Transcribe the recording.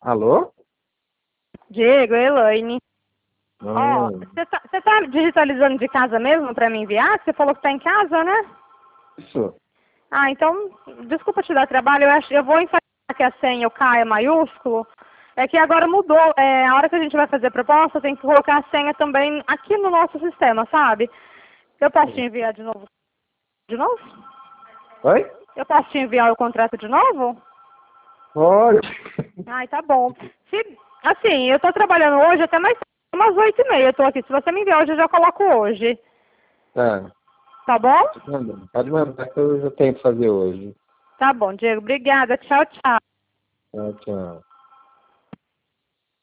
Alô? Diego, Elaine. Ó, Ah, você tá digitalizando de casa mesmo pra me enviar? Você falou que tá em casa, né? isso. Ah, então, desculpa te dar trabalho, eu vou enfatizar que a senha, o K é maiúsculo. É que agora mudou, a hora que a gente vai fazer a proposta, tem que colocar a senha também aqui no nosso sistema, sabe? Eu posso te enviar de novo? De novo? Oi? Eu posso te enviar o contrato de novo? Pode. Ai, tá bom. Assim, eu tô trabalhando hoje até mais umas 8h30, eu tô aqui. Se você me enviar hoje, eu já coloco hoje. Tá. Tá bom? Pode mandar que eu já tenho que fazer hoje. Tá bom, Diego. Obrigada. Tchau, tchau. Tchau, tchau.